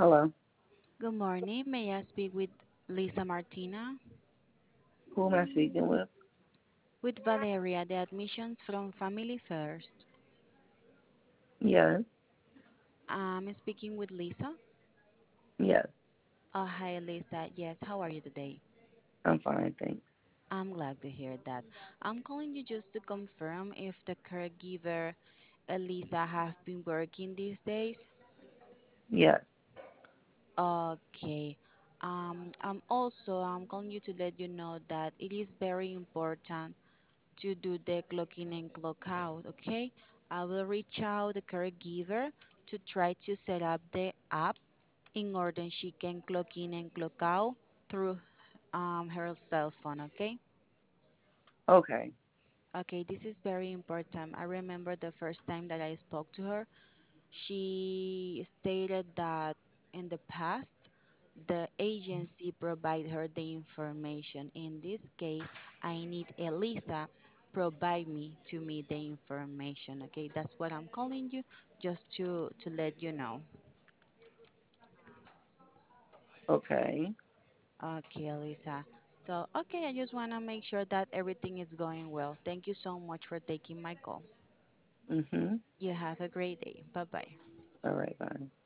Hello. Good morning. May I speak with Lisa Martina? Who am I speaking with? With Valeria, the admissions from Family First. Yes. I'm speaking with Lisa. Yes. Oh, hi, Lisa. Yes, how are you today? I'm fine, thanks. I'm glad to hear that. I'm calling you just to confirm if the caregiver, Elisa, have been working these days. Yes. Okay. I'm calling you to let you know that it is very important to do the clock in and clock out, okay? I will reach out the caregiver to try to set up the app in order she can clock in and clock out through her cell phone, okay? Okay. Okay, this is very important. I remember the first time that I spoke to her, she stated that in the past, the agency provide her the information. In this case, I need Elisa provide me the information. Okay, that's what I'm calling you just to let you know. Okay. Okay, Elisa. So, okay, I just want to make sure that everything is going well. Thank you so much for taking my call. Mhm. You have a great day. Bye bye. All right, bye.